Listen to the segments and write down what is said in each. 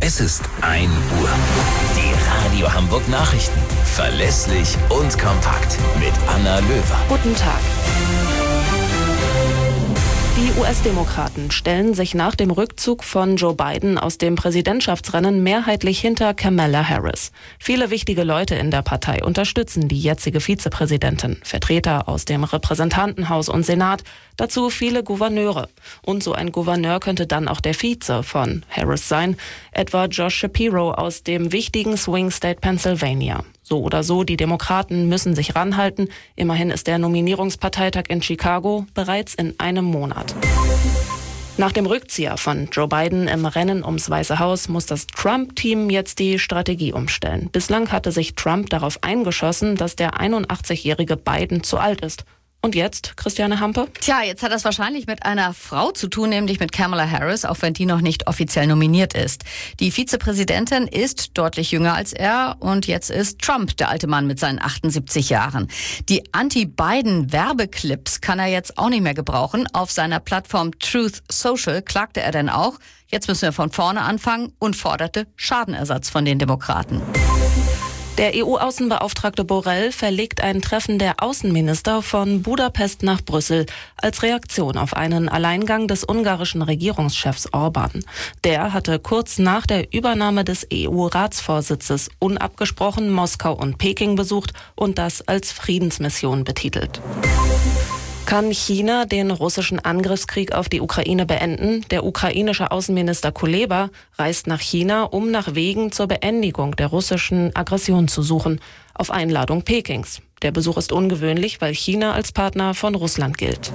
Es ist 1 Uhr. Die Radio Hamburg Nachrichten. Verlässlich und kompakt mit Anna Löwer. Guten Tag. Die US-Demokraten stellen sich nach dem Rückzug von Joe Biden aus dem Präsidentschaftsrennen mehrheitlich hinter Kamala Harris. Viele wichtige Leute in der Partei unterstützen die jetzige Vizepräsidentin. Vertreter aus dem Repräsentantenhaus und Senat, dazu viele Gouverneure. Und so ein Gouverneur könnte dann auch der Vize von Harris sein, etwa Josh Shapiro aus dem wichtigen Swing State Pennsylvania. So oder so, die Demokraten müssen sich ranhalten. Immerhin ist der Nominierungsparteitag in Chicago bereits in einem Monat. Nach dem Rückzieher von Joe Biden im Rennen ums Weiße Haus muss das Trump-Team jetzt die Strategie umstellen. Bislang hatte sich Trump darauf eingeschossen, dass der 81-jährige Biden zu alt ist. Und jetzt, Christiane Hampe? Tja, jetzt hat das wahrscheinlich mit einer Frau zu tun, nämlich mit Kamala Harris, auch wenn die noch nicht offiziell nominiert ist. Die Vizepräsidentin ist deutlich jünger als er und jetzt ist Trump der alte Mann mit seinen 78 Jahren. Die Anti-Biden-Werbeclips kann er jetzt auch nicht mehr gebrauchen. Auf seiner Plattform Truth Social klagte er dann auch. Jetzt müssen wir von vorne anfangen und forderte Schadenersatz von den Demokraten. Der EU-Außenbeauftragte Borrell verlegt ein Treffen der Außenminister von Budapest nach Brüssel als Reaktion auf einen Alleingang des ungarischen Regierungschefs Orban. Der hatte kurz nach der Übernahme des EU-Ratsvorsitzes unabgesprochen Moskau und Peking besucht und das als Friedensmission betitelt. Kann China den russischen Angriffskrieg auf die Ukraine beenden? Der ukrainische Außenminister Kuleba reist nach China, um nach Wegen zur Beendigung der russischen Aggression zu suchen, auf Einladung Pekings. Der Besuch ist ungewöhnlich, weil China als Partner von Russland gilt.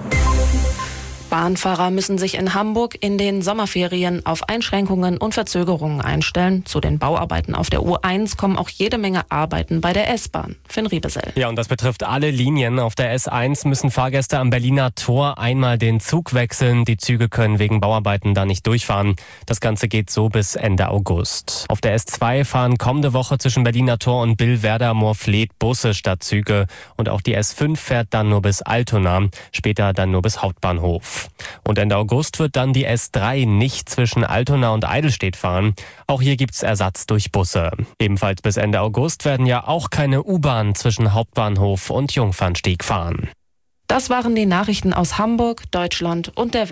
Bahnfahrer müssen sich in Hamburg in den Sommerferien auf Einschränkungen und Verzögerungen einstellen. Zu den Bauarbeiten auf der U1 kommen auch jede Menge Arbeiten bei der S-Bahn. Finn Riebesell. Ja, und das betrifft alle Linien. Auf der S1 müssen Fahrgäste am Berliner Tor einmal den Zug wechseln. Die Züge können wegen Bauarbeiten da nicht durchfahren. Das Ganze geht so bis Ende August. Auf der S2 fahren kommende Woche zwischen Berliner Tor und Billwerder-Moorfleet Busse statt Züge. Und auch die S5 fährt dann nur bis Altona, später dann nur bis Hauptbahnhof. Und Ende August wird dann die S3 nicht zwischen Altona und Eidelstedt fahren. Auch hier gibt's Ersatz durch Busse. Ebenfalls bis Ende August werden ja auch keine U-Bahn zwischen Hauptbahnhof und Jungfernstieg fahren. Das waren die Nachrichten aus Hamburg, Deutschland und der Welt.